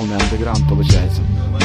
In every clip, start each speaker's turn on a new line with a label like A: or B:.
A: полный андеграунд получается.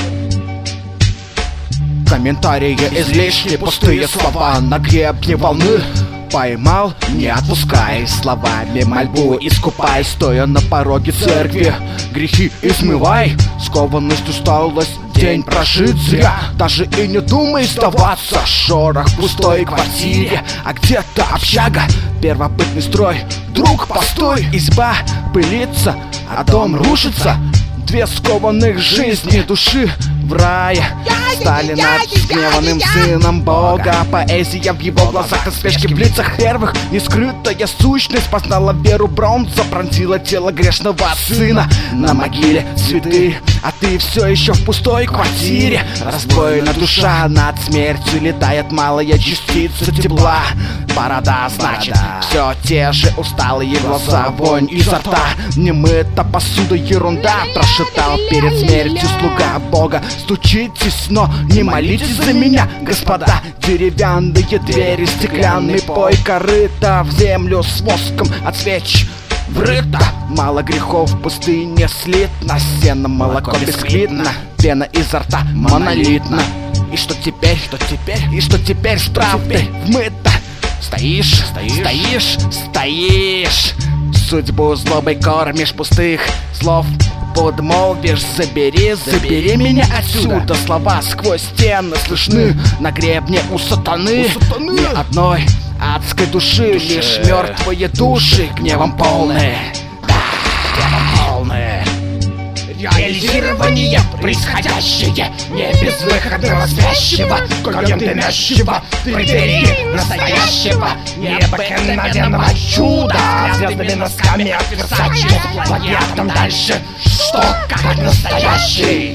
A: Комментарии излишни, пустые слова на гребне волны. Поймал, не отпускай, словами мольбу искупай, стоя на пороге церкви. Грехи измывай, скованность, усталость, день прожит зря. Даже и не думай сдаваться, шорох в пустой квартире, а где-то общага, первобытный строй. Друг, постой, изба пылится, а дом рушится. Две скованных жизни души в рае стали над гневанным сыном Бога. Поэзия в его глазах и спешки в лицах первых. Нескрытая сущность познала веру, бронза пронзила тело грешного сына. На могиле цветы, а ты все еще в пустой квартире. Раздвоена душа, над смертью летает малая частица тепла. Борода, значит, все те же усталые глаза, вонь изо рта. Немыта посуда, ерунда, прошептал перед смертью слуга Бога. Стучитесь, но не молитесь за меня, господа. Деревянные двери, стеклянный пой, корыто в землю с воском от свеч врыто. Мало грехов в пустыне слитно, сено молоко бесклитно, пена изо рта монолитна. И что теперь, что теперь, и что теперь с правдой вмыто? Стоишь, стоишь, стоишь, судьбу злобой кормишь, пустых слов подмолвишь. Забери, забери меня отсюда. Слова сквозь стены слышны на гребне у сатаны. Ни одной адской души, лишь мертвые души, гневом полные, гневом полные.
B: Реализирование происходящее не безвыходного спящего, коем дымящего в преддверии настоящего необыкновенного чуда. Звездными носками от Версачи, плагиатом дальше, что как настоящий.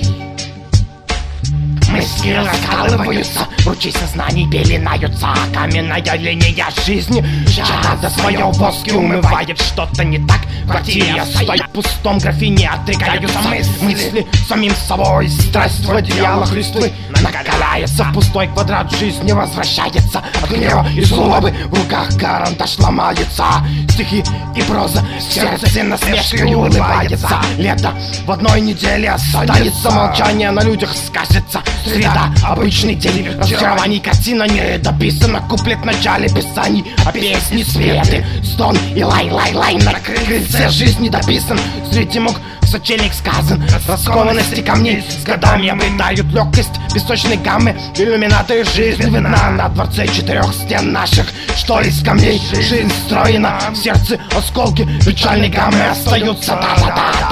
B: Мысли раскалываются, ручей сознаний пеленаются, а каменная линия жизни жадно за свое воски умывает. Что-то не так в квартире, я стою в пустом графине, отрекаются мысли самим собой. Страсть в одеялах листвы накаляется, в пустой квадрат жизни возвращается. От гнева и злобы в руках карандаш ломается, стихи и проза в сердце насмешкой улыбается. Лето в одной неделе останется, молчание на людях скажется. Среда, обычный день, разочарований, картина не дописана, куплет в начале писаний, а песни светы, стон и лай-лай-лай на крыльце жизни дописан. Среди мук сочельник сказан, раскованности камней с годами обретают легкость песочной гаммы. Иллюминаты жизни вина на дворце четырех стен наших, что из камней жизнь строена. В сердце осколки печальной гаммы остаются. Да-да-да.